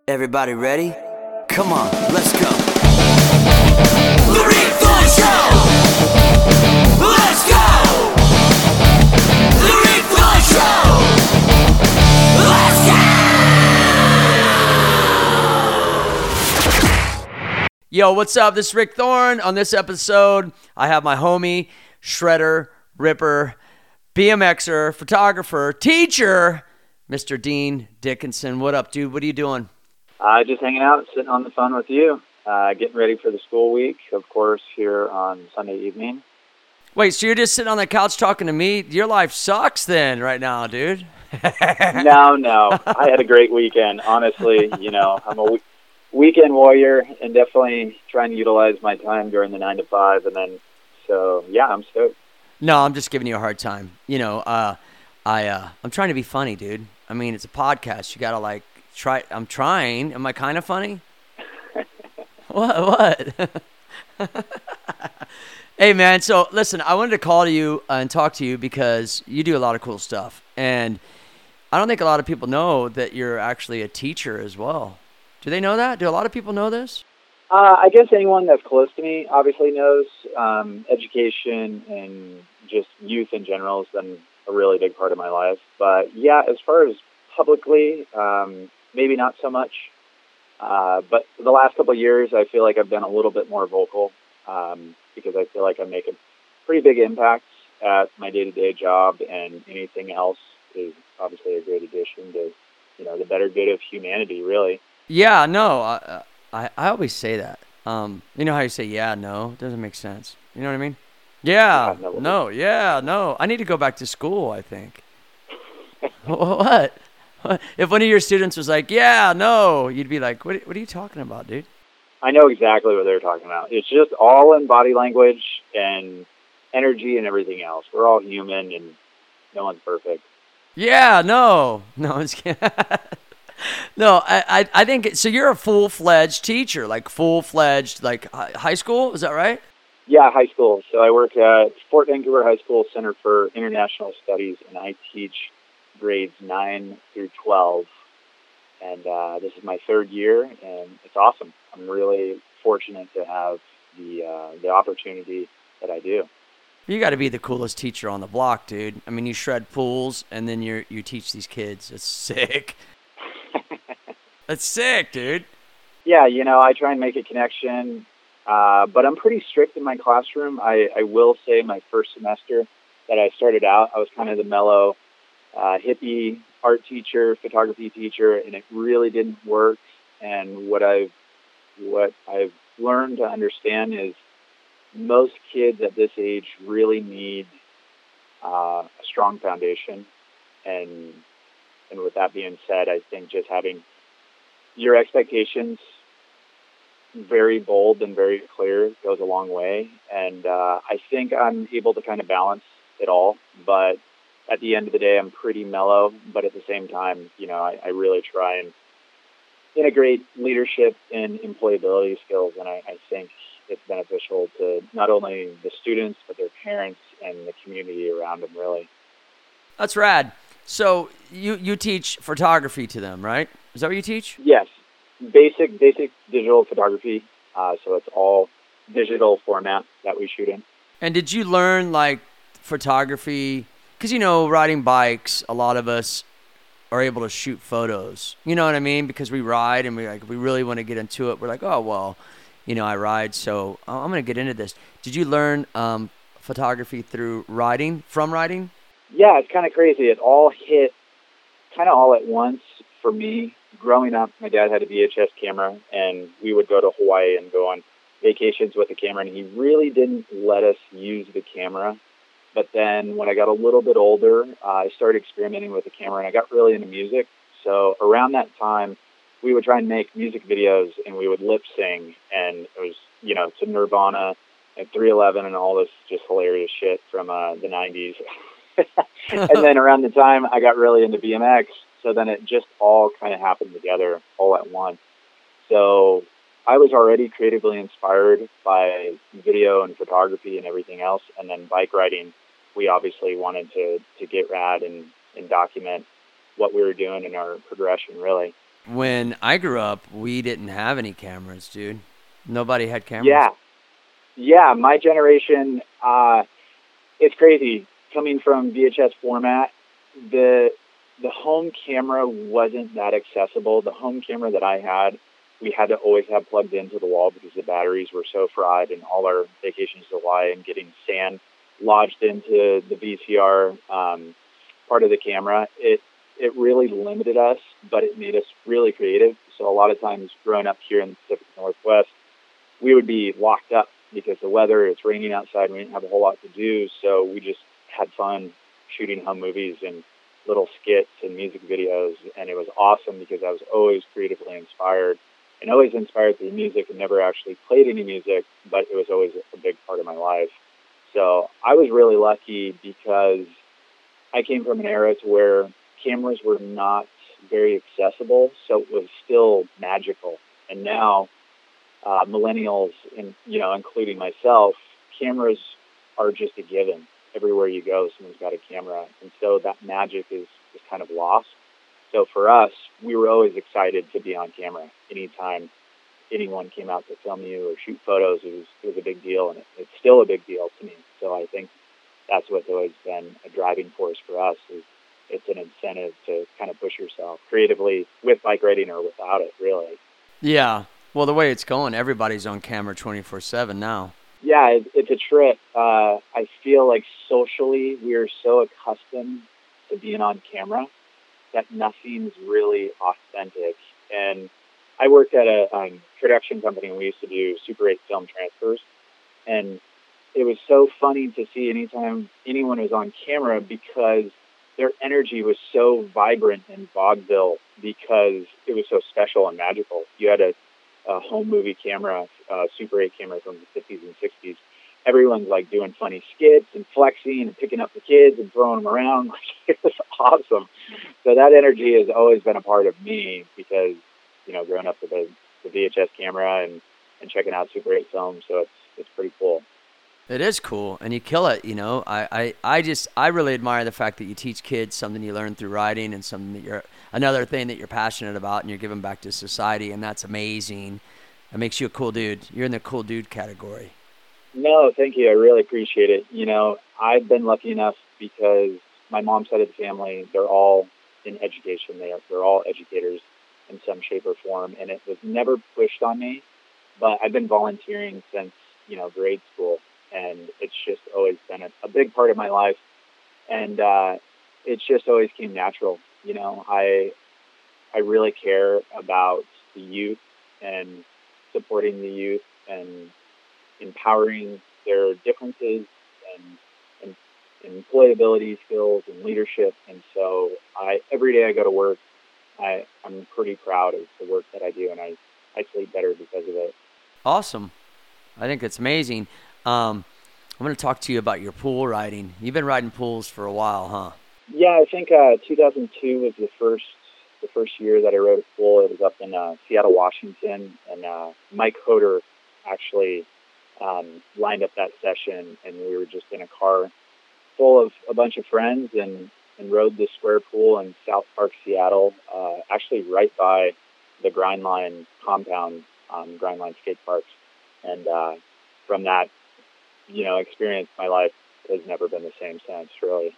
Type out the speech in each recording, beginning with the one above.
Everybody ready? Come on, let's go. The Rick Thorne Show! Let's go! The Rick Thorne Show! Let's go! Yo, what's up? This is Rick Thorne. On this episode, I have my homie, shredder, ripper, BMXer, photographer, teacher, Mr. Dean Dickinson. What up, dude? What are you doing? Just hanging out, sitting on the phone with you, getting ready for the school week, of course, here on Sunday evening. Wait, so you're just sitting on the couch talking to me? Your life sucks then right now, dude. No. I had a great weekend. Honestly, I'm a weekend warrior and definitely trying to utilize my time during the 9 to 5. And then, I'm stoked. No, I'm just giving you a hard time. I'm trying to be funny, dude. I mean, it's a podcast. You got to try. I'm trying. Am I kind of funny? What? Hey, man. So listen, I wanted to call to you and talk to you because you do a lot of cool stuff. And I don't think a lot of people know that you're actually a teacher as well. Do they know that? Do a lot of people know this? I guess anyone that's close to me obviously knows. Education and just youth in general has been a really big part of my life. But yeah, as far as publicly, maybe not so much. But the last couple of years, I feel like I've been a little bit more vocal because I feel like I'm making pretty big impacts at my day-to-day job, and anything else is obviously a great addition to, the better good of humanity, really. Yeah, no, I always say that. You know how you say, yeah, no? It doesn't make sense. You know what I mean? Yeah, no. I need to go back to school, I think. What? If one of your students was like, yeah, no, you'd be like, what are you talking about, dude? I know exactly what they're talking about. It's just all in body language and energy and everything else. We're all human and no one's perfect. Yeah, no. I'm just kidding. No, I think, so you're a full-fledged teacher, full-fledged, high school, is that right? Yeah, high school. So I work at Fort Vancouver High School Center for International Studies, and I teach grades 9 through 12. And this is my third year, and it's awesome. I'm really fortunate to have the opportunity that I do. You got to be the coolest teacher on the block, dude. I mean, you shred pools, and then you teach these kids. It's sick. That's sick, dude. Yeah, I try and make a connection, but I'm pretty strict in my classroom. I will say my first semester that I started out, I was kind of the mellow, hippie art teacher, photography teacher, and it really didn't work. And what I've learned to understand is most kids at this age really need a strong foundation. And with that being said, I think just having your expectations very bold and very clear goes a long way. And I think I'm able to kind of balance it all. But at the end of the day, I'm pretty mellow. But at the same time, I really try and integrate leadership and employability skills. And I think it's beneficial to not only the students, but their parents and the community around them, really. That's rad. So you teach photography to them, right? Is that what you teach? Yes. Basic digital photography. So it's all digital format that we shoot in. And did you learn photography? Because, riding bikes, a lot of us are able to shoot photos. You know what I mean? Because we ride and we really want to get into it. We're like, oh, well, I ride, so I'm going to get into this. Did you learn photography through riding, from riding? Yeah, it's kind of crazy. It all hit kind of all at once for me. Growing up, my dad had a VHS camera, and we would go to Hawaii and go on vacations with the camera, and he really didn't let us use the camera. But then when I got a little bit older, I started experimenting with the camera, and I got really into music. So around that time, we would try and make music videos, and we would lip sing, and it was, to Nirvana and 311 and all this just hilarious shit from the 90s. And then around the time I got really into BMX, so then it just all kind of happened together all at once. So I was already creatively inspired by video and photography and everything else. And then bike riding, we obviously wanted to get rad and document what we were doing in our progression, really. when I grew up, we didn't have any cameras, dude. Nobody had cameras. Yeah, my generation, it's crazy. Coming from VHS format, the home camera wasn't that accessible. The home camera that I had, we had to always have plugged into the wall because the batteries were so fried, and all our vacations to Hawaii and getting sand lodged into the VCR part of the camera. It really limited us, but it made us really creative. So a lot of times growing up here in the Pacific Northwest, we would be locked up because the weather, it's raining outside, we didn't have a whole lot to do. So we just had fun shooting home movies and little skits and music videos. And it was awesome because I was always creatively inspired and always inspired through music, and never actually played any music, but it was always a big part of my life. So I was really lucky because I came from an era to where cameras were not very accessible, so it was still magical. And now, millennials, and including myself, cameras are just a given. Everywhere you go, someone's got a camera, and so that magic is kind of lost. So for us, we were always excited to be on camera. Anytime anyone came out to film you or shoot photos, it was a big deal, and it's still a big deal to me. So I think that's what's always been a driving force for us. Is it's an incentive to kind of push yourself creatively with bike riding or without it, really. Yeah. Well, the way it's going, everybody's on camera 24/7 now. Yeah, it's a trip. I feel like socially we are so accustomed to being on camera that nothing's really authentic. And I worked at a production company, and we used to do Super 8 film transfers. And it was so funny to see anytime anyone was on camera because their energy was so vibrant in vaudeville because it was so special and magical. You had a home movie camera, Super 8 camera from the 50s and 60s. Everyone's like doing funny skits and flexing and picking up the kids and throwing them around. It was awesome. So that energy has always been a part of me because, growing up with the VHS camera and checking out Super 8 films. So it's pretty cool. It is cool, and you kill it. I really admire the fact that you teach kids something you learn through riding, and something that another thing that you're passionate about, and you're giving back to society, and that's amazing. It makes you a cool dude. You're in the cool dude category. No, thank you. I really appreciate it. I've been lucky enough because my mom's side of the family, they're all in education. They're all educators in some shape or form, and it was never pushed on me, but I've been volunteering since, grade school. And it's just always been a big part of my life. And it's just always came natural. I really care about the youth and supporting the youth and empowering their differences and employability skills and leadership. And so every day I go to work, I'm pretty proud of the work that I do, and I sleep better because of it. Awesome. I think that's amazing. I'm going to talk to you about your pool riding. You've been riding pools for a while, huh? Yeah, I think 2002 was the first year that I rode a pool. It was up in Seattle, Washington, and Mike Hoder actually lined up that session, and we were just in a car full of a bunch of friends and rode the square pool in South Park, Seattle, actually right by the Grindline compound, Grindline skate parks. And from that, experience, my life has never been the same since, really.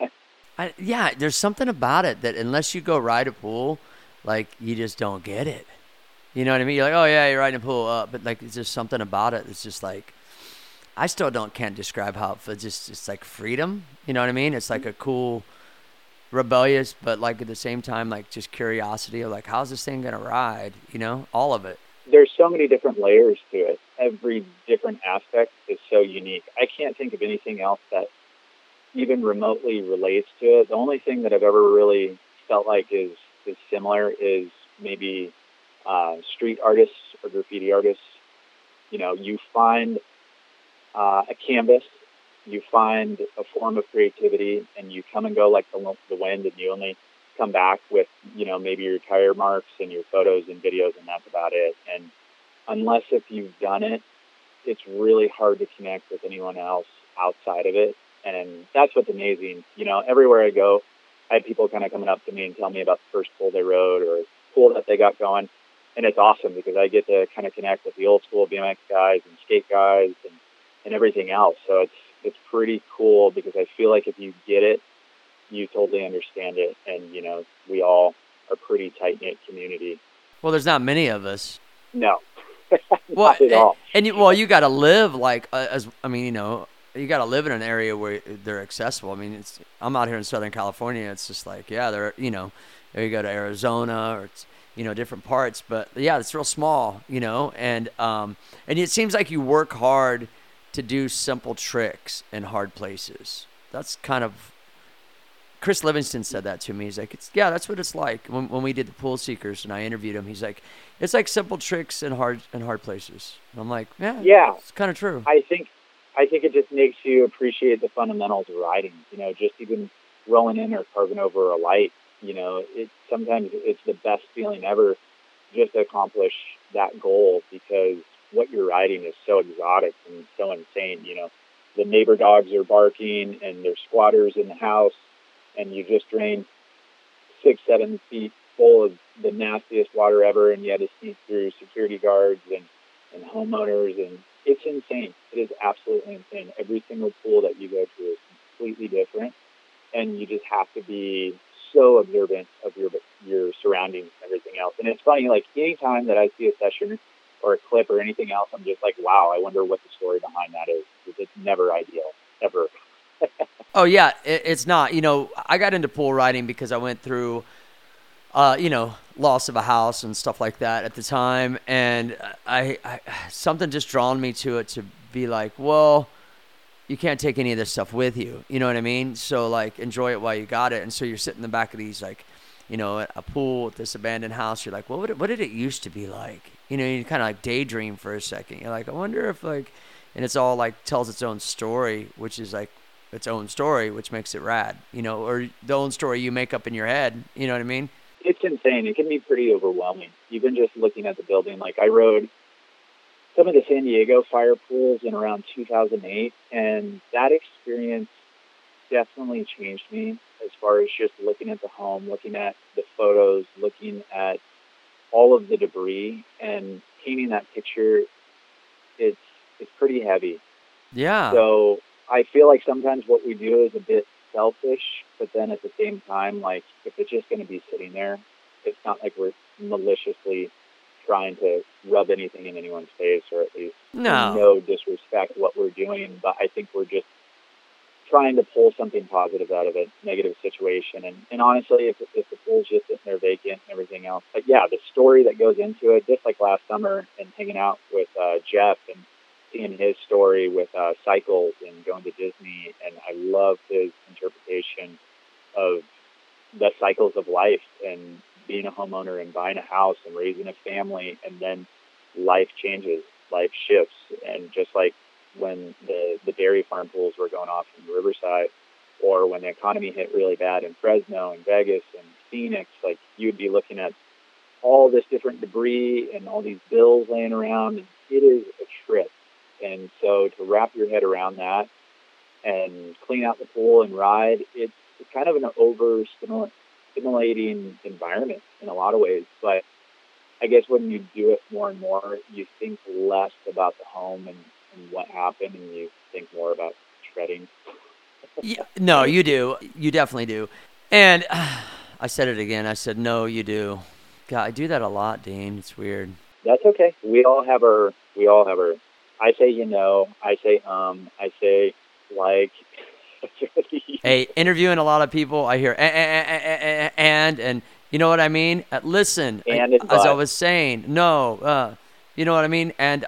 Yeah, there's something about it that unless you go ride a pool, like, you just don't get it. You know what I mean? You're like, oh, yeah, you're riding a pool. But, like, there's something about it. It's just like, I still can't describe how it feels. It's like freedom. You know what I mean? It's like a cool, rebellious, but, like, at the same time, like, just curiosity of, like, how's this thing going to ride? All of it. There's so many different layers to it. Every different aspect is so unique. I can't think of anything else that even remotely relates to it. The only thing that I've ever really felt like is similar is maybe street artists or graffiti artists. You find a canvas, you find a form of creativity, and you come and go like the wind, and you only come back with, maybe your tire marks and your photos and videos, and that's about it. And unless if you've done it, it's really hard to connect with anyone else outside of it. And that's what's amazing. Everywhere I go, I have people kind of coming up to me and tell me about the first pool they rode or cool that they got going. And it's awesome because I get to kind of connect with the old school BMX guys and skate guys and everything else. So it's pretty cool because I feel like if you get it, you totally understand it. And, you know, we all are pretty tight-knit community. Well, there's not many of us. No, Well, not at all. and you got to live like you know, you got to live in an area where they're accessible. I mean, I'm out here in Southern California. It's just like, yeah, they're, you know, there you go to Arizona or it's, you know, different parts, but yeah, it's real small, you know, and it seems like you work hard to do simple tricks in hard places. That's kind of, Chris Livingston said that to me. He's like, that's what it's like when we did the Pool Seekers and I interviewed him. He's like, it's like simple tricks in hard places. And I'm like, yeah, it's kind of true. I think it just makes you appreciate the fundamentals of riding. You know, just even rolling in or carving over a light. You know, sometimes it's the best feeling ever just to accomplish that goal because what you're riding is so exotic and so insane. You know, the neighbor dogs are barking and there's squatters in the house and you just drained 6-7 feet full of the nastiest water ever and you had to sneak through security guards and homeowners and it's insane. It is absolutely insane. Every single pool that you go to is completely different and you just have to be so observant of your surroundings and everything else. And it's funny, like anytime that I see a session or a clip or anything else, I'm just like, wow, I wonder what the story behind that is. It's never ideal, ever. Oh yeah, it's not. You know, I got into pool riding because I went through, you know, loss of a house and stuff like that at the time, and I something just drawn me to it to be like, well, you can't take any of this stuff with you. You know what I mean? So, like, enjoy it while you got it. And so you're sitting in the back of these, like, you know, a pool at this abandoned house. You're like, what did it used to be like? You know, you kind of, like, daydream for a second. You're like, I wonder if, like, and it's all, like, tells its own story, which is, like, its own story, which makes it rad, you know, or the own story you make up in your head. You know what I mean? It's insane. It can be pretty overwhelming. Even just looking at the building. Like, I rode some of the San Diego fire pools in around 2008, and that experience definitely changed me as far as just looking at the home, looking at the photos, looking at all of the debris, and painting that picture. It's pretty heavy. Yeah. So I feel like sometimes what we do is a bit selfish, but then at the same time, like, if it's just going to be sitting there, it's not like we're maliciously trying to rub anything in anyone's face, or at least no disrespect what we're doing, but I think we're just trying to pull something positive out of a negative situation. And honestly, if the pool's just sitting there vacant and everything else, but yeah, the story that goes into it, just like last summer and hanging out with Jeff and seeing his story with cycles and going to Disney, and I love his interpretation of the cycles of life and being a homeowner and buying a house and raising a family, and then life changes, life shifts. And just like when the dairy farm pools were going off in Riverside, or when the economy hit really bad in Fresno and Vegas and Phoenix, like, you'd be looking at all this different debris and all these bills laying around, and it is a trip. And so to wrap your head around that and clean out the pool and ride, it's kind of an overstimulating environment in a lot of ways. But I guess when you do it more and more, you think less about the home and what happened, and you think more about treading. Yeah, no, you do. You definitely do. And I said it again. I said, no, you do. God, I do that a lot, Dean. It's weird. That's okay. We all have our, I say, you know, I say, I say, like. Hey, interviewing a lot of people, I hear, and you know what I mean? Listen, as I was saying, no, you know what I mean? And,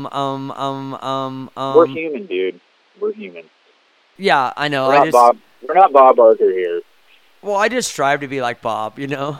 We're human, dude. We're human. Yeah, I know. We're not Bob Barker here. Well, I just strive to be like Bob, you know?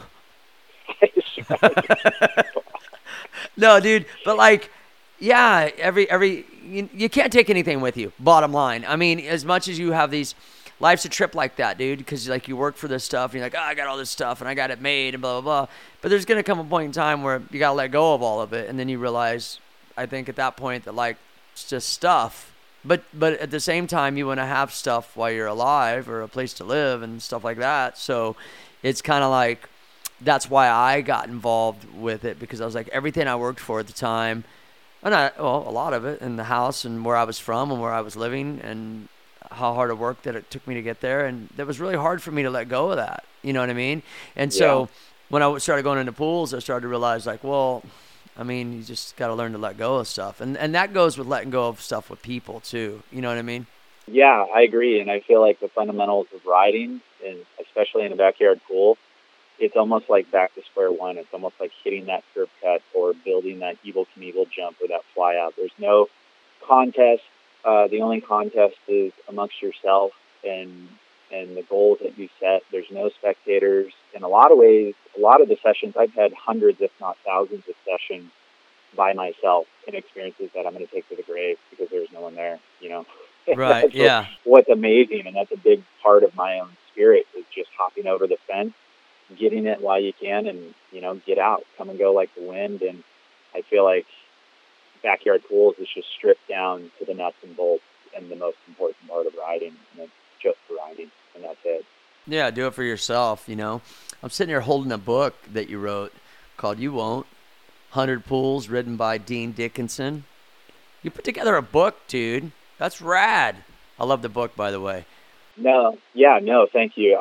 No, dude, but like, yeah, you can't take anything with you, bottom line. I mean, as much as you have these, life's a trip like that, dude, because like you work for this stuff, and you're like, oh, I got all this stuff, and I got it made, and blah, blah, blah. But there's going to come a point in time where you got to let go of all of it, and then you realize, I think at that point, that like, it's just stuff. But at the same time, you want to have stuff while you're alive, or a place to live and stuff like that. So it's kind of like, that's why I got involved with it, because I was like, everything I worked for at the time, and a lot of it in the house and where I was from and where I was living and how hard of work that it took me to get there. And that was really hard for me to let go of that. You know what I mean? And so when I started going into pools, I started to realize, like, well, I mean, you just got to learn to let go of stuff. And that goes with letting go of stuff with people too. You know what I mean? Yeah, I agree. And I feel like the fundamentals of riding, and especially in a backyard pool, it's almost like back to square one. It's almost like hitting that curb cut or building that Evel Knievel jump or that fly out. There's no contest. The only contest is amongst yourself and the goals that you set. There's no spectators. In a lot of ways, a lot of the sessions, I've had hundreds, if not thousands of sessions by myself and experiences that I'm going to take to the grave because there's no one there, you know? Right, yeah. What's amazing, and that's a big part of my own spirit, is just hopping over the fence, getting it while you can, and, you know, get out, come and go like the wind. And I feel like backyard pools is just stripped down to the nuts and bolts and the most important part of riding, and it's just riding, and that's it. Yeah, do it for yourself, you know. I'm sitting here holding a book that you wrote called You Won't, 100 Pools, written by Dean Dickinson. You put together a book, dude. That's rad. I love the book, by the way. No, thank you.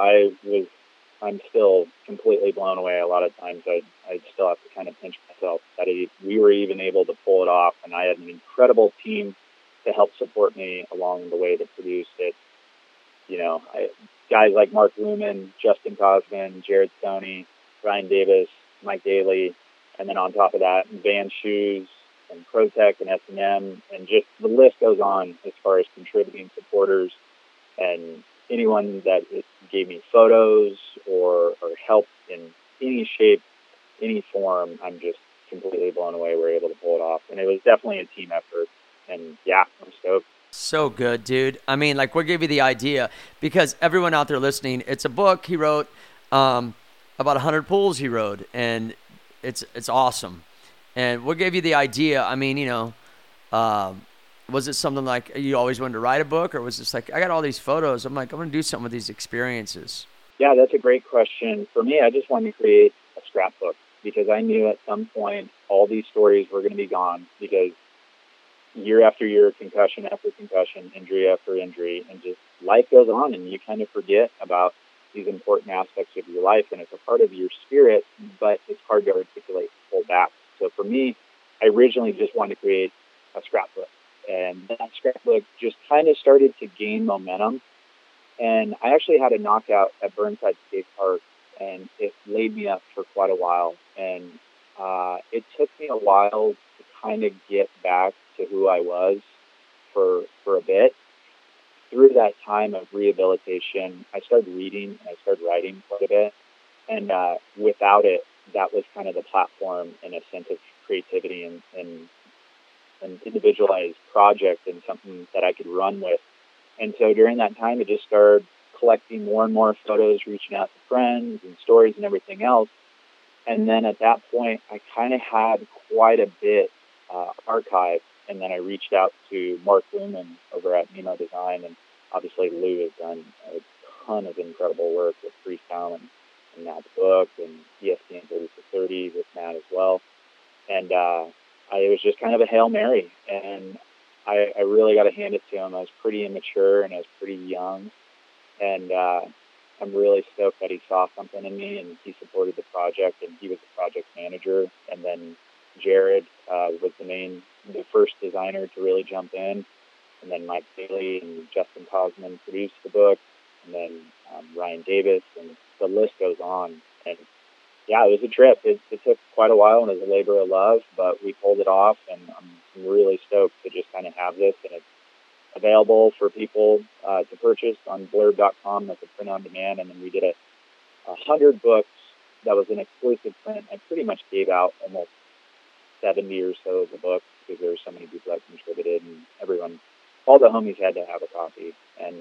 I'm still completely blown away. A lot of times I still have to kind of pinch myself that we were even able to pull it off, and I had an incredible team to help support me along the way to produce it. You know, guys like Mark Lumen, Justin Cosman, Jared Stoney, Ryan Davis, Mike Daly, and then on top of that, Van Shoes and Protec and S&M, and just the list goes on as far as contributing supporters and anyone that gave me photos or help in any shape, any form. I'm just completely blown away we're able to pull it off. And it was definitely a team effort. And yeah, I'm stoked. So good, dude. I mean, like, what gave you the idea? Because everyone out there listening, it's a book he wrote, about 100 pools he rode, and it's awesome. And what gave you the idea? I mean, you know, was it something like you always wanted to write a book, or was this like, I got all these photos, I'm like, I'm going to do something with these experiences? Yeah, that's a great question. For me, I just wanted to create a scrapbook because I knew at some point all these stories were going to be gone, because year after year, concussion after concussion, injury after injury, and just life goes on, and you kind of forget about these important aspects of your life, and it's a part of your spirit, but it's hard to articulate and pull back. So for me, I originally just wanted to create a scrapbook, and that scrapbook just kind of started to gain momentum. And I actually had a knockout at Burnside State Park, and it laid me up for quite a while. And it took me a while to kind of get back to who I was for a bit. Through that time of rehabilitation, I started reading and I started writing quite a bit. And without it, that was kind of the platform and a sense of creativity and an individualized project and something that I could run with. And so during that time, I just started collecting more and more photos, reaching out to friends and stories and everything else. And then at that point, I kind of had quite a bit archived. And then I reached out to Mark Lumen over at Nemo Design. And obviously Lou has done a ton of incredible work with Freestyle and Matt's book and ESPN 30 for 30 with Matt as well. And it was just kind of a Hail Mary. And I really got to hand it to him. I was pretty immature and I was pretty young. And I'm really stoked that he saw something in me and he supported the project, and he was the project manager. And then Jared was the first designer to really jump in. And then Mike Daly and Justin Cosman produced the book. And then Ryan Davis, and the list goes on. And yeah, it was a trip. It took quite a while, and it was a labor of love, but we pulled it off, and I'm really stoked to just kind of have this, and it's available for people to purchase on blurb.com. That's a print on demand, and then we did 100 books. That was an exclusive print. I pretty much gave out almost 70 or so of the books because there were so many people that contributed, and all the homies had to have a copy, and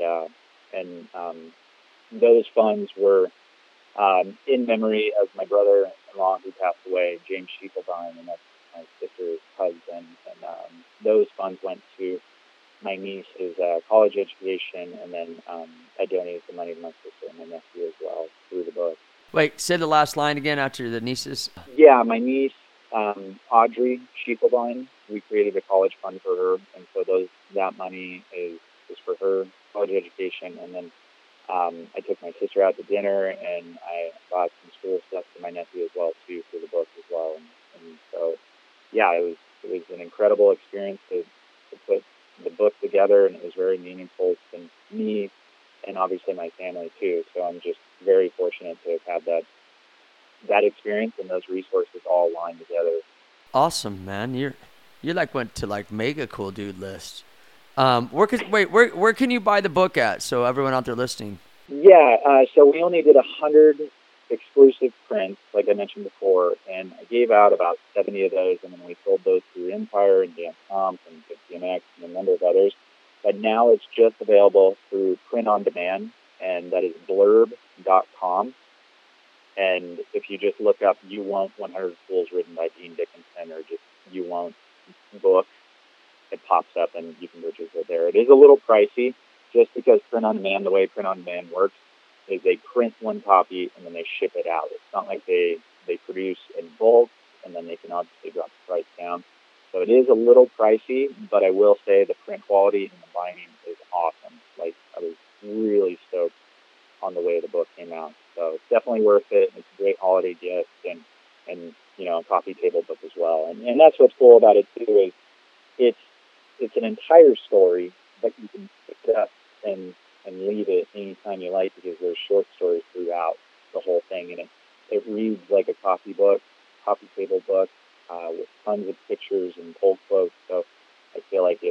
those funds were in memory of my brother-in-law who passed away, James Schiefelbein, and that's my sister's husband. And those funds went to my niece's college education, and then I donated the money to my sister and my nephew as well through the book. Wait, say the last line again after the nieces. Yeah, my niece, Audrey Schiefelbein, we created a college fund for her, and so that money is for her college education. And then I took my sister out to dinner, and I bought some school stuff for my nephew as well too for the book as well. And so, yeah, it was an incredible experience to put the book together, and it was very meaningful to me and obviously my family too. So I'm just very fortunate to have had that experience and those resources all aligned together. Awesome, man. You like went to like mega cool dude list. Where can you buy the book at? So everyone out there listening. Yeah, so we only did 100 exclusive prints, like I mentioned before, and I gave out about 70 of those, and then we sold those through Empire and Dance Comp and DMX and a number of others. But now it's just available through print on demand, and that is blurb.com. And if you just look up "You Won't 100 Fools" written by Dean Dickinson, or just "You Won't" book, it pops up and you can purchase it there. It is a little pricey, just because print on demand, the way print on demand works, is they print one copy and then they ship it out. It's not like they produce in bulk and then they can obviously drop the price down. So it is a little pricey, but I will say the print quality and the binding is awesome. Like, I was really stoked on the way the book came out. So it's definitely worth it. It's a great holiday gift and you know, a coffee table book as well. And that's what's cool about it too, is it's an entire story, but you can pick it up and leave it anytime you like, because there's short stories throughout the whole thing, and it reads like a coffee table book, with tons of pictures and pulled quotes. So I feel like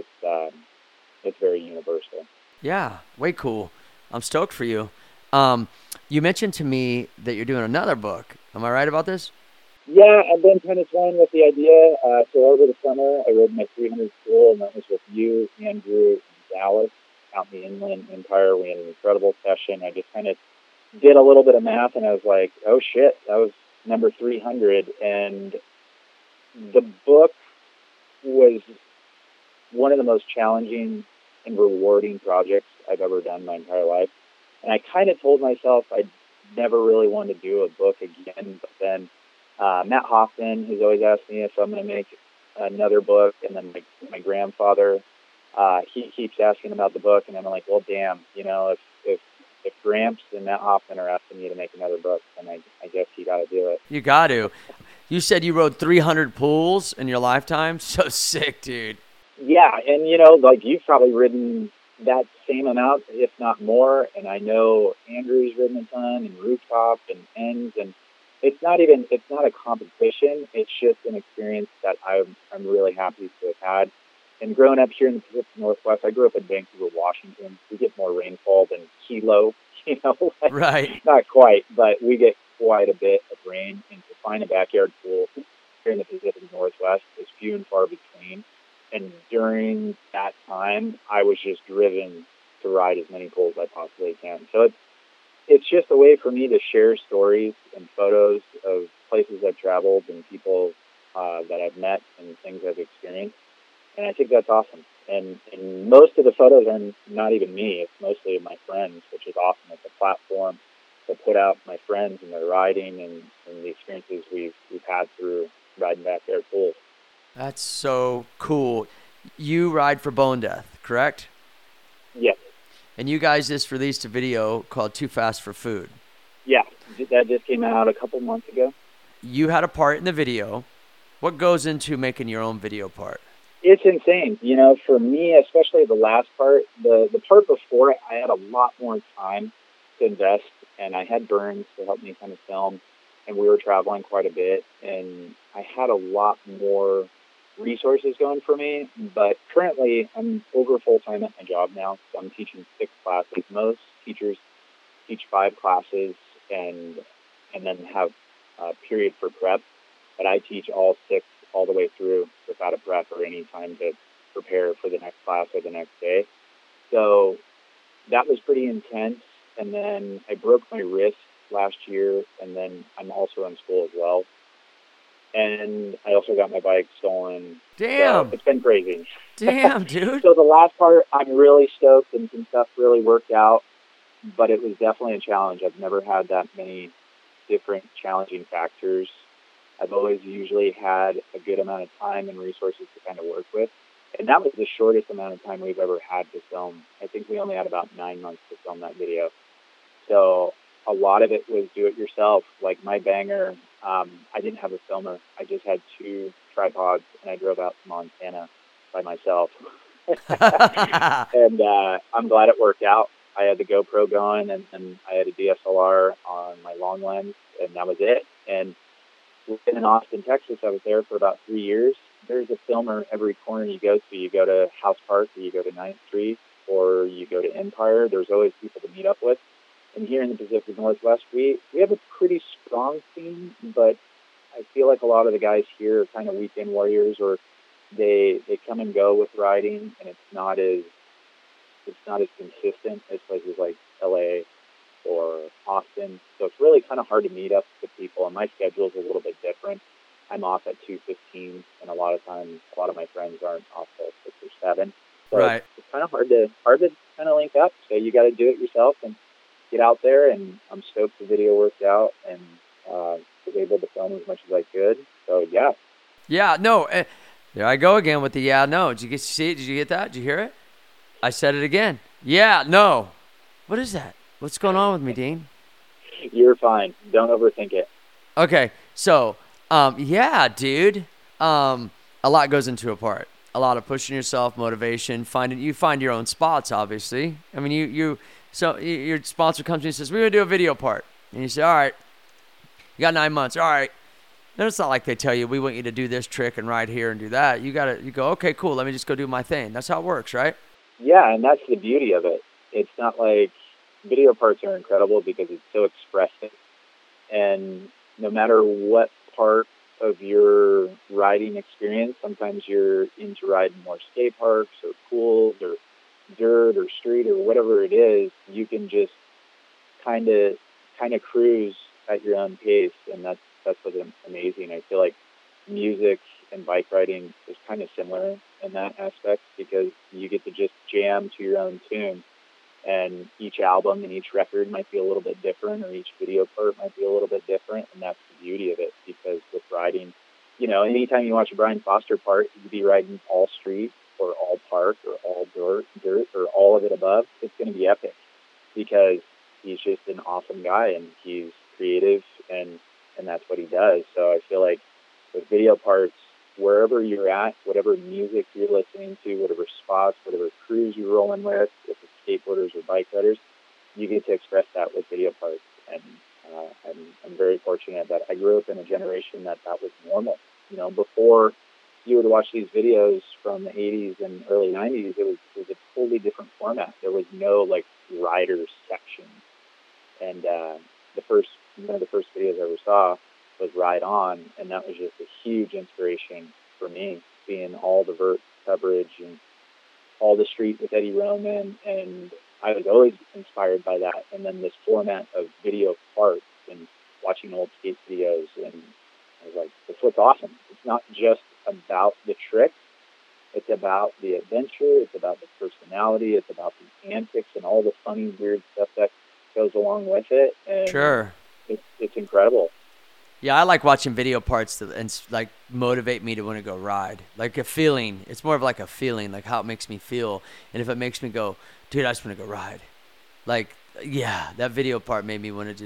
it's very universal. Yeah, way cool. I'm stoked for you. You mentioned to me that you're doing another book. Am I right about this? Yeah, I've been kind of toying with the idea. So over the summer, I rode my 300 school, and that was with you, Andrew, and Dallas out in the Inland Empire. We had an incredible session. I just kind of did a little bit of math, and I was like, oh shit, that was number 300. And the book was one of the most challenging and rewarding projects I've ever done in my entire life. And I kind of told myself I'd never really wanted to do a book again, but then Matt Hoffman, who's always asked me if I'm going to make another book, and then my grandfather, he keeps asking about the book, and I'm like, well, damn, you know, if Gramps and Matt Hoffman are asking me to make another book, then I guess you got to do it. You got to. You said you rode 300 pools in your lifetime. So sick, dude. Yeah, and you know, like, you've probably ridden that same amount, if not more, and I know Andrew's ridden a ton, and Rooftop and Ends, and it's not a competition. It's just an experience that I'm really happy to have had. And growing up here in the Pacific Northwest, I grew up in Vancouver, Washington. We get more rainfall than Kilo, you know. Right. Not quite, but we get quite a bit of rain. And to find a backyard pool here in the Pacific Northwest is few and far between. And during that time, I was just driven to ride as many pools as I possibly can. So it's just a way for me to share stories and photos of places I've traveled and people that I've met and things I've experienced. And I think that's awesome. And most of the photos are not even me. It's mostly my friends, which is awesome. It's a platform to put out my friends and their riding and the experiences we've had through riding backyard pools. That's so cool. You ride for Bone Death, correct? Yes. And you guys just released a video called Too Fast for Food. Yeah, that just came out a couple months ago. You had a part in the video. What goes into making your own video part? It's insane. You know, for me, especially the last part, the part before it, I had a lot more time to invest, and I had Burns to help me kind of film, and we were traveling quite a bit, and I had a lot more resources going for me. But currently, I'm over full-time at my job now, so I'm teaching 6 classes. Most teachers teach 5 classes and then have a period for prep, but I teach all 6 all the way through without a prep or any time to prepare for the next class or the next day. So that was pretty intense. And then I broke my wrist last year, and then I'm also in school as well. And I also got my bike stolen. Damn. So it's been crazy. Damn, dude. So the last part, I'm really stoked, and some stuff really worked out, but it was definitely a challenge. I've never had that many different challenging factors. I've always usually had a good amount of time and resources to kind of work with. And that was the shortest amount of time we've ever had to film. I think we only had about 9 months to film that video. So a lot of it was do it yourself. Like my banger, I didn't have a filmer. I just had 2 tripods, and I drove out to Montana by myself. And I'm glad it worked out. I had the GoPro going, and I had a DSLR on my long lens, and that was it. And in Austin, Texas, I was there for about 3 years. There's a filmer every corner you go to. You go to House Park, or you go to 9th Street, or you go to Empire. There's always people to meet up with. And here in the Pacific Northwest, we have a pretty strong scene, but I feel like a lot of the guys here are kind of weekend warriors, or they come and go with riding, and it's not as consistent as places like LA or Austin. So it's really kind of hard to meet up with people, and my schedule is a little bit different. I'm off at 2:15, and a lot of times, a lot of my friends aren't off till 6 or 7. So Right. it's kind of hard to kind of link up. So you got to do it yourself and get out there. And I'm stoked the video worked out, and was able to film as much as I could. So yeah. Yeah, no. There I go again with the yeah, no. Did you see it? Did you get that? Did you hear it? I said it again. Yeah, no. What is that? What's going on with me, Dean? You're fine. Don't overthink it. Okay, so, yeah, dude. A lot goes into a part. A lot of pushing yourself, motivation, you find your own spots, obviously. I mean, so your sponsor comes to you and says, we're going to do a video part. And you say, all right, you got 9 months. All right. Then it's not like they tell you, we want you to do this trick and ride here and do that. You go, okay, cool. Let me just go do my thing. That's how it works, right? Yeah, and that's the beauty of it. It's not like video parts are incredible because it's so expressive. And no matter what part of your riding experience, sometimes you're into riding more skate parks or pools or dirt or street or whatever it is, you can just kind of cruise at your own pace, and that's what's amazing. I feel like music and bike riding is kind of similar in that aspect because you get to just jam to your own tune, and each album and each record might be a little bit different, or each video part might be a little bit different, and that's the beauty of it. Because with riding, anytime you watch a Brian Foster part, you could be riding all street or all park or all dirt or all of it above. It's going to be epic because he's just an awesome guy, and he's creative, and that's what he does. So I feel like with video parts, wherever you're at, whatever music you're listening to, whatever spots, whatever crews you're rolling with it's skateboarders or bike riders, you get to express that with video parts. And I'm very fortunate that I grew up in a generation that was normal. Before you would watch these videos from the 80s and early 90s, it was a totally different format. There was no rider section. And one of the first videos I ever saw was Ride On, and that was just a huge inspiration for me, seeing all the vert coverage and all the street with Eddie Roman, and I was always inspired by that. And then this format of video parts and watching old skate videos, and I was like, this looks awesome. It's not just about the tricks, it's about the adventure, it's about the personality, it's about the antics and all the funny, weird stuff that goes along with it. And sure. It's incredible. Yeah, I like watching video parts and motivate me to want to go ride. Like a feeling. It's more of like a feeling, like how it makes me feel. And if it makes me go, dude, I just want to go ride. That video part made me want to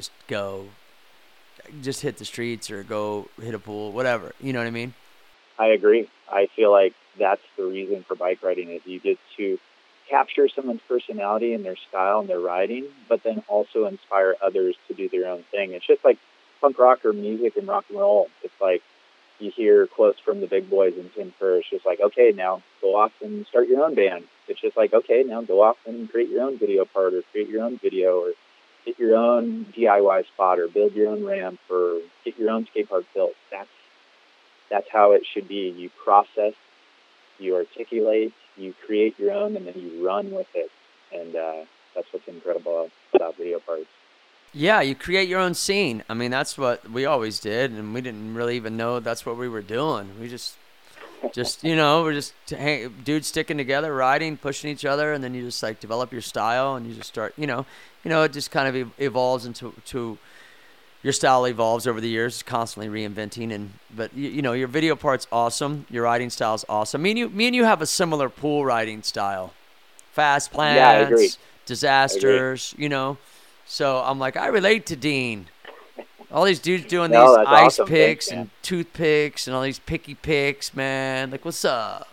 just hit the streets or go hit a pool, whatever. You know what I mean? I agree. I feel like that's the reason for bike riding is you get to capture someone's personality and their style and their riding, but then also inspire others to do their own thing. It's just like punk rock or music and rock and roll. It's like you hear quotes from the big boys and Tim Kerr. It's just like, okay, now go off and start your own band. It's just like, okay, now go off and create your own video part or create your own video or get your own DIY spot or build your own ramp or get your own skate park built. That's how it should be. You process, you articulate, you create your own, and then you run with it. And that's what's incredible about video parts. Yeah, you create your own scene. I mean, that's what we always did, and we didn't really even know that's what we were doing. We just we're just dudes sticking together, riding, pushing each other, and then you just develop your style, and you just start, it just kind of evolves into your style evolves over the years, constantly reinventing. But you know, your video part's awesome. Your riding style's awesome. Me and you have a similar pool riding style. Fast plants, Yeah, I agree. disasters, you know. So I'm like, I relate to Dean. All these dudes doing No, these that's ice awesome. picks Thanks, and toothpicks and all these picky picks, man. Like, what's up?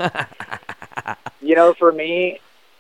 You know, for me,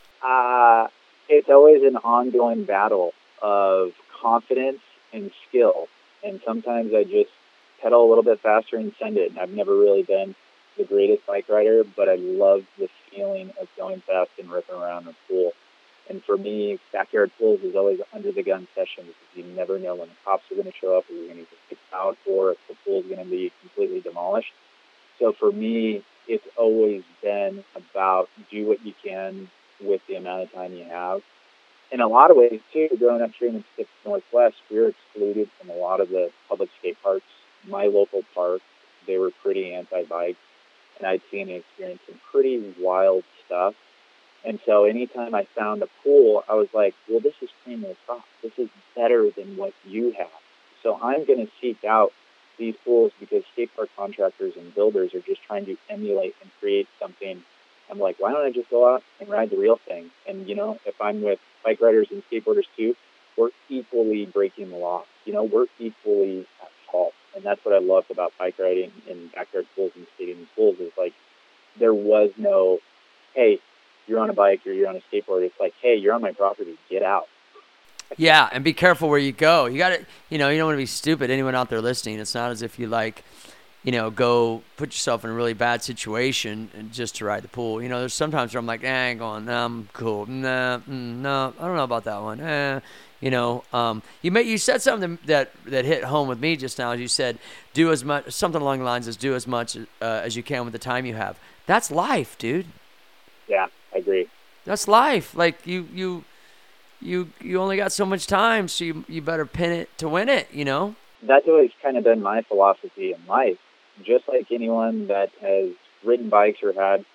it's always an ongoing battle of confidence and skill. And sometimes I just pedal a little bit faster and send it. And I've never really been the greatest bike rider, but I love the feeling of going fast and ripping around the pool. And for me, backyard pools is always under the gun session because you never know when the cops are going to show up, or you're going to get kicked out, or if the pool is going to be completely demolished. So for me, it's always been about do what you can with the amount of time you have. In a lot of ways, too, growing up here in the Pacific Northwest, we were excluded from a lot of the public skate parks. My local parks, they were pretty anti-bike, and I'd seen and experienced some pretty wild stuff. And so anytime I found a pool, I was like, well, this is cream of the crop. This is better than what you have. So I'm going to seek out these pools because skate park contractors and builders are just trying to emulate and create something. I'm like, why don't I just go out and ride the real thing? And, you know, if I'm with bike riders and skateboarders too, we're equally breaking the law. You know, we're equally at fault. And that's what I loved about bike riding in backyard pools and skating in pools is like there was no, hey, you're on a bike or you're on a skateboard. It's like, hey, you're on my property. Get out. Yeah, and be careful where you go. You got to, you know, you don't want to be stupid. Anyone out there listening, it's not as if you like, you know, go put yourself in a really bad situation and just to ride the pool. You know, there's sometimes where I'm like, I ain't going, nah, I'm cool. Nah, no, I don't know about that one. You know, you said something that hit home with me just now. As you said, do as much, something along the lines as do as much as you can with the time you have. That's life, dude. Yeah, I agree. That's life. Like you only got so much time, so you better pin it to win it, you know? That's always kind of been my philosophy in life. Just like anyone that has ridden bikes or had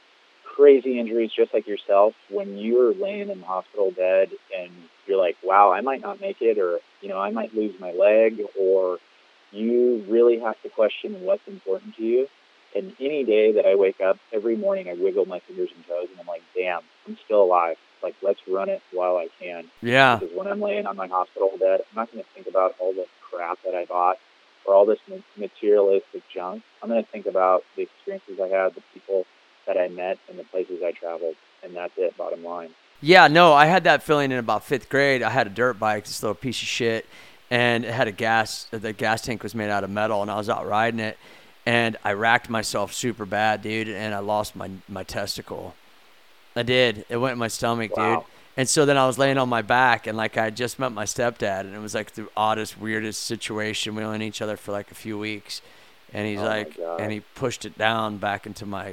crazy injuries, just like yourself, when you're laying in the hospital bed and you're like, wow, I might not make it, or, you know, I might lose my leg, or you really have to question what's important to you. And any day that I wake up, every morning I wiggle my fingers and toes and I'm like, damn, I'm still alive. Like, let's run it while I can. Yeah. Because when I'm laying on my hospital bed, I'm not going to think about all the crap that I bought or all this materialistic junk. I'm going to think about the experiences I had, the people that I met, and the places I traveled. And that's it, bottom line. Yeah, no, I had that feeling in about 5th grade. I had a dirt bike, this little piece of shit, and it had the gas tank was made out of metal, and I was out riding it. And I racked myself super bad, dude, and I lost my testicle. I did. It went in my stomach, Wow. dude. And so then I was laying on my back, and like I had just met my stepdad, and it was like the oddest, weirdest situation. We only knew each other for like a few weeks, and he's and he pushed it down back into my.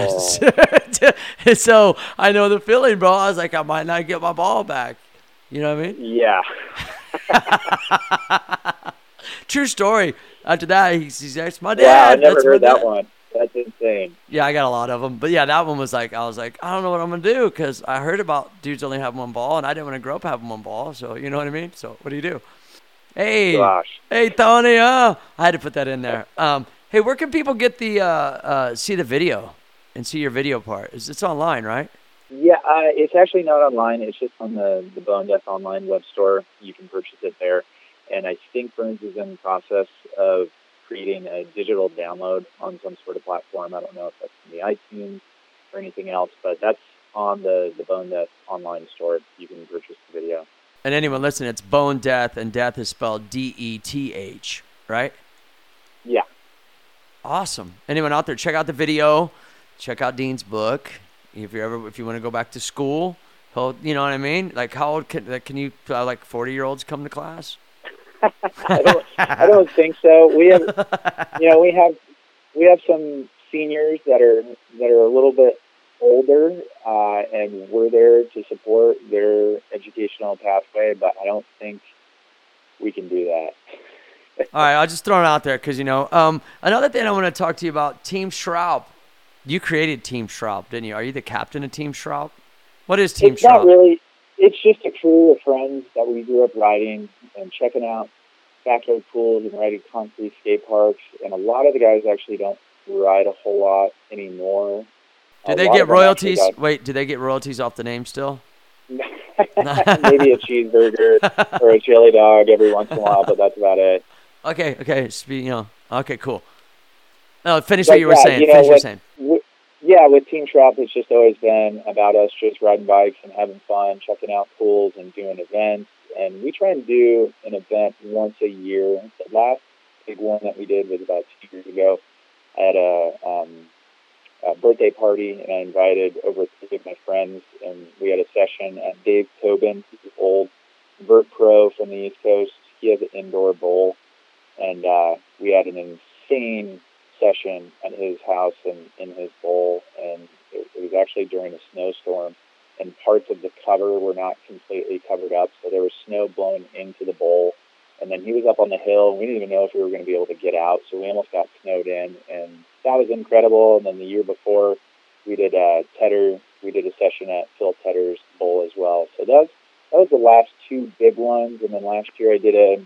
So I know the feeling, bro. I was like, I might not get my ball back. You know what I mean? Yeah. True story. After that, he's like, my dad. Yeah, I never That's heard my that dad. one. That's insane. Yeah, I got a lot of them. But yeah, that one was like, I was like, I don't know what I'm going to do because I heard about dudes only having one ball, and I didn't want to grow up having one ball. So, you know what I mean? So, what do you do? Hey. Gosh. Hey, Tony. I had to put that in there. Hey, where can people get the see the video and see your video part? It's online, right? Yeah, it's actually not online. It's just on the Bone Death Online web store. You can purchase it there. And I think Burns is in the process of creating a digital download on some sort of platform. I don't know if that's in the iTunes or anything else, but that's on the Bone Death Online store. You can purchase the video. And anyone listening, it's Bone Death, and death is spelled D-E-T-H, right? Yeah. Awesome. Anyone out there, check out the video. Check out Dean's book. If you want to go back to school, you know what I mean? Like, how old can you, like 40-year-olds come to class? I don't think so. We have, we have some seniors that are a little bit older, and we're there to support their educational pathway. But I don't think we can do that. All right, I'll just throw it out there because another thing I want to talk to you about, Team Schraub. You created Team Schraub, didn't you? Are you the captain of Team Schraub? What is Team Schraub? It's not really. It's just a crew of friends that we grew up riding and checking out backyard pools and riding concrete skate parks. And a lot of the guys actually don't ride a whole lot anymore. Do A they lot get of them actually royalties? Wait, do they get royalties off the name still? maybe a cheeseburger or a chili dog every once in a while, but that's about it. Okay. Okay, cool. No, finish But what you were yeah, saying. you know, Finish what you were saying. with Team Trop, it's just always been about us just riding bikes and having fun, checking out pools and doing events. And we try and do an event once a year. The last big one that we did was about 2 years ago. I had a birthday party, and I invited over 3 of my friends, and we had a session at Dave Tobin, he's an old vert pro from the East Coast. He has an indoor bowl, and we had an insane session at his house and in his bowl, and it was actually during a snowstorm, and parts of the cover were not completely covered up, so there was snow blowing into the bowl. And then he was up on the hill, and we didn't even know if we were going to be able to get out, so we almost got snowed in, and that was incredible. And then the year before, we did Tedder. We did a session at Phil Tedder's bowl as well. So that was the last 2 big ones. And then last year I did a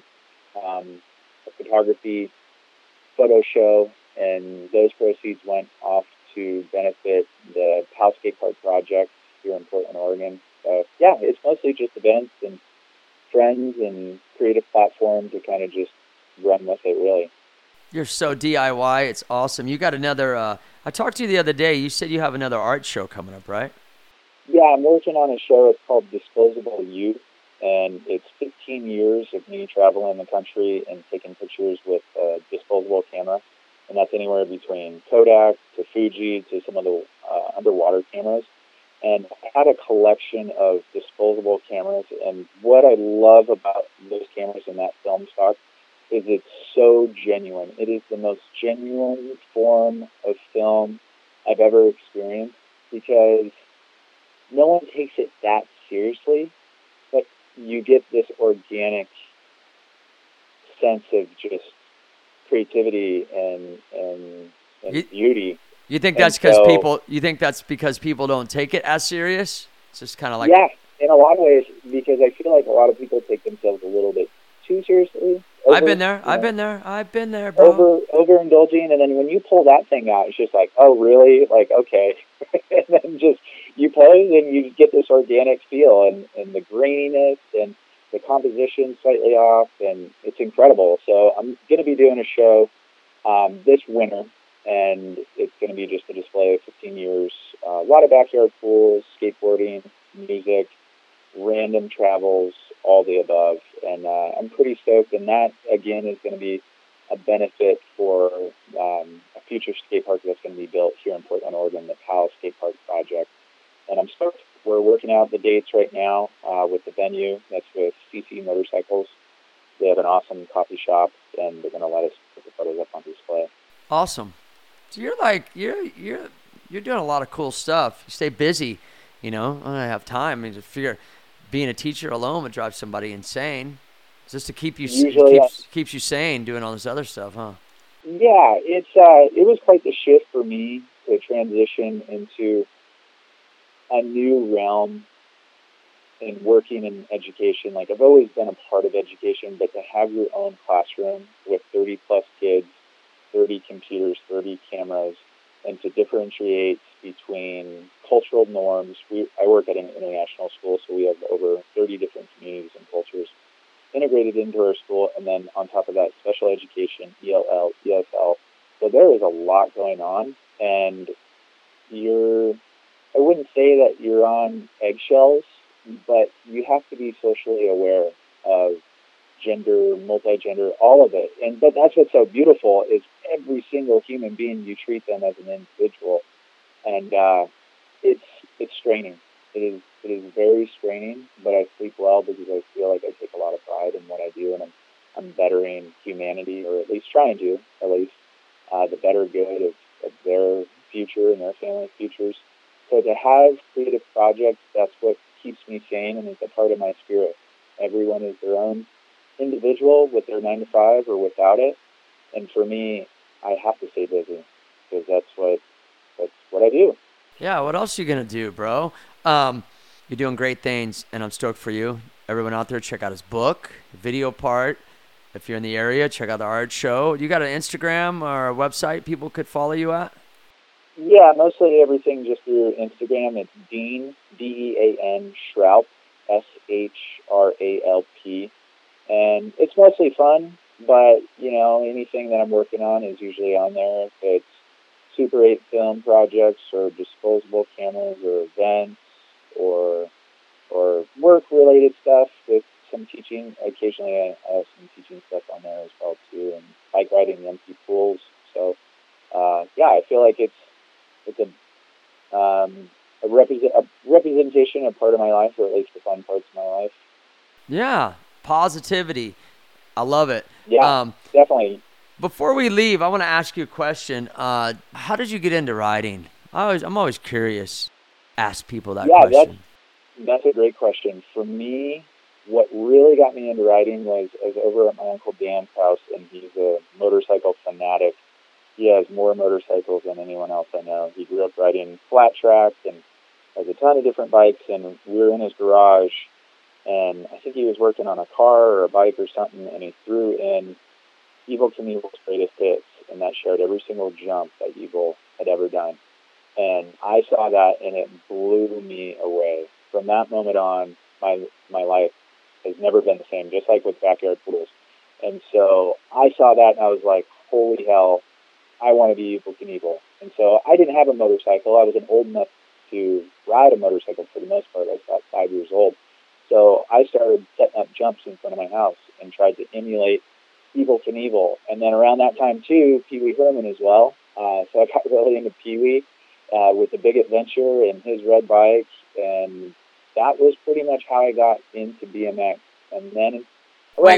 photography photo show, and those proceeds went off to benefit the Powell Skate Park Project here in Portland, Oregon. So yeah, it's mostly just events and friends and creative platform to kind of just run with it, really. You're so DIY. It's awesome. You got another, I talked to you the other day. You said you have another art show coming up, right? Yeah, I'm working on a show. It's called Disposable Youth, and it's 15 years of me traveling the country and taking pictures with a disposable camera. And that's anywhere between Kodak to Fuji to some of the underwater cameras. And I had a collection of disposable cameras, and what I love about those cameras and that film stock is it's so genuine. It is the most genuine form of film I've ever experienced, because no one takes it that seriously, but you get this organic sense of just creativity and beauty. You think that's because people don't take it as serious? It's just kind of like, yeah, in a lot of ways, because I feel like a lot of people take themselves a little bit too seriously. I've been there, bro. Overindulging, and then when you pull that thing out, it's just like, oh, really? Like, okay. And then just you pose and you get this organic feel, and the graininess and the composition slightly off, and it's incredible. So I'm going to be doing a show this winter, and it's going to be just a display of 15 years. A lot of backyard pools, skateboarding, music, random travels, all the above. And I'm pretty stoked. And that, again, is going to be a benefit for a future skate park that's going to be built here in Portland, Oregon, the Powell Skate Park Project. And I'm stoked. We're working out the dates right now with the venue. That's with CC Motorcycles. They have an awesome coffee shop, and they're going to let us put the photos up on display. Awesome. So you're doing a lot of cool stuff. You stay busy, you know. I have time. I mean, to figure being a teacher alone would drive somebody insane. Just to keep you keeps you sane doing all this other stuff, huh? Yeah, it was quite the shift for me to transition into a new realm in working in education. Like, I've always been a part of education, but to have your own classroom with 30 plus kids, 30 computers, 30 cameras, and to differentiate between cultural norms. I work at an international school, so we have over 30 different communities and cultures integrated into our school, and then on top of that, special education, ELL, ESL. So there is a lot going on, and I wouldn't say that you're on eggshells, but you have to be socially aware of gender, multi-gender, all of it. But that's what's so beautiful is every single human being, you treat them as an individual. And it's straining. It is very straining, but I sleep well because I feel like I take a lot of pride in what I do, and I'm bettering humanity, or at least trying to, the better good of their future and their family's futures. So to have creative projects, that's what keeps me sane, and it's a part of my spirit. Everyone is their own individual with their 9 to 5 or without it. And for me, I have to stay busy because that's what I do. Yeah, what else are you going to do, bro? You're doing great things, and I'm stoked for you. Everyone out there, check out his book, video part. if you're in the area, check out the art show. You got an Instagram or a website people could follow you at? Yeah, mostly everything just through Instagram. It's Dean, Dean Shralp, Shralp. And it's mostly fun, but, anything that I'm working on is usually on there. If it's Super 8 film projects or disposable cameras or events or work-related stuff with some teaching. Occasionally I have some teaching stuff on there as well, too, and bike riding the empty pools. So, I feel like it's a representation of part of my life, or at least the fun parts of my life. Yeah, positivity. I love it. Yeah, definitely. Before we leave, I want to ask you a question. How did you get into riding? I'm always curious. Ask people that question. That's a great question. For me, what really got me into riding was I was over at my Uncle Dan's house, and he's a motorcycle fanatic. He has more motorcycles than anyone else I know. He grew up riding flat track and has a ton of different bikes, and we were in his garage, and I think he was working on a car or a bike or something, and he threw in Evel Knievel's Greatest Hits, and that showed every single jump that Evel had ever done. And I saw that, and it blew me away. From that moment on, my life has never been the same, just like with backyard pools. And so I saw that, and I was like, holy hell, I want to be Evel Knievel. And so I didn't have a motorcycle. I wasn't old enough to ride a motorcycle for the most part. I was about 5 years old. So I started setting up jumps in front of my house and tried to emulate Evel Knievel. And then around that time, too, Pee Wee Herman as well. So I got really into Pee Wee with the Big Adventure and his red bike. And that was pretty much how I got into BMX. And then... Wait.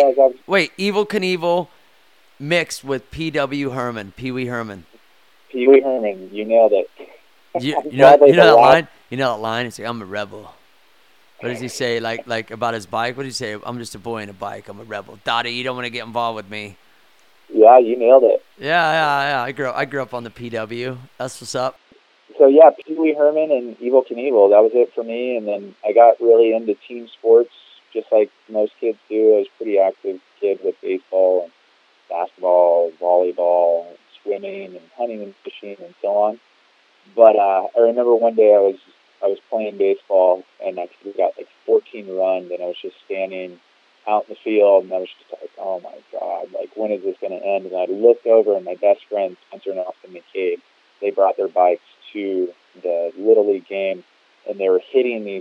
Evel Knievel mixed with P.W. Herman, Pee Wee Herman. Pee Wee Herman, you nailed it. You know that line? You know that line? It's like, I'm a rebel. What does he say? Like about his bike? What does he say? I'm just a boy in a bike. I'm a rebel. Dottie, you don't want to get involved with me. Yeah, you nailed it. Yeah. I grew up on the PW. That's what's up. So yeah, Pee Wee Herman and Evel Knievel, that was it for me. And then I got really into team sports, just like most kids do. I was a pretty active kid with baseball and basketball, volleyball, swimming, and hunting and fishing, and so on. But I remember one day I was playing baseball, and I got like 14 runs, and I was just standing out in the field, and I was just like, oh my God, like, when is this going to end? And I looked over, and my best friend, Spencer and Austin McCabe, they brought their bikes to the Little League game, and they were hitting this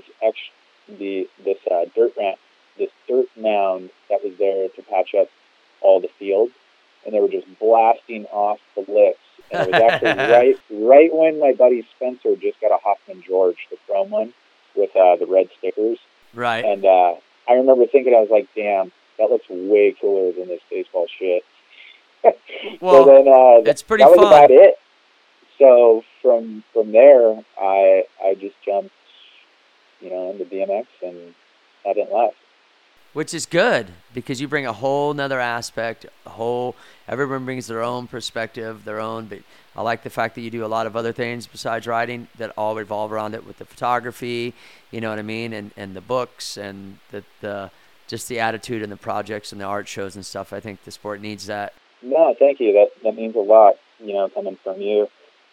dirt mound that was there to patch up all the fields, and they were just blasting off the lips. And it was actually right when my buddy Spencer just got a Hoffman George, the chrome one, with the red stickers. Right. And I remember thinking, I was like, damn, that looks way cooler than this baseball shit. Well, so then, it's pretty that fun. was about it. So from there, I just jumped, into BMX and haven't left. Which is good, because you bring a whole nother aspect, everyone brings their own perspective, but I like the fact that you do a lot of other things besides riding that all revolve around it, with the photography, you know what I mean, and the books, and the just the attitude and the projects and the art shows and stuff. I think the sport needs that. No, thank you. That means a lot, coming from you.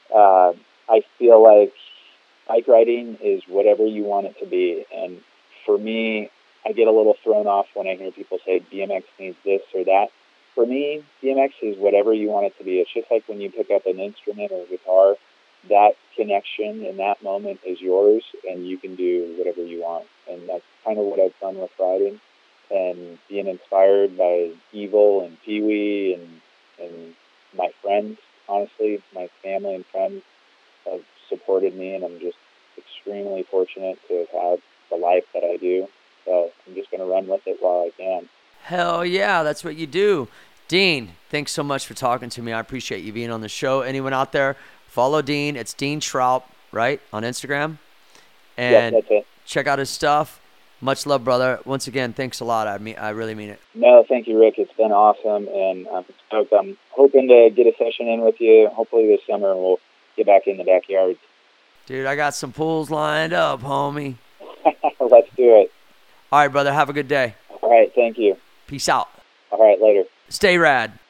I feel like bike riding is whatever you want it to be, and for me, I get a little thrown off when I hear people say BMX needs this or that. For me, BMX is whatever you want it to be. It's just like when you pick up an instrument or a guitar, that connection in that moment is yours, and you can do whatever you want. And that's kind of what I've done with riding, and being inspired by Evel and Pee Wee and my friends. Honestly, my family and friends have supported me, and I'm just extremely fortunate to have had the life that I do. So I'm just going to run with it while I can. Hell yeah, that's what you do. Dean, thanks so much for talking to me. I appreciate you being on the show. Anyone out there, follow Dean. It's Dean Shralp, right, on Instagram? And that's it. Check out his stuff. Much love, brother. Once again, thanks a lot. I really mean it. No, thank you, Rick. It's been awesome, and I'm stoked. I'm hoping to get a session in with you. Hopefully this summer we'll get back in the backyard. Dude, I got some pools lined up, homie. Let's do it. All right, brother. Have a good day. All right, thank you. Peace out. All right, later. Stay rad.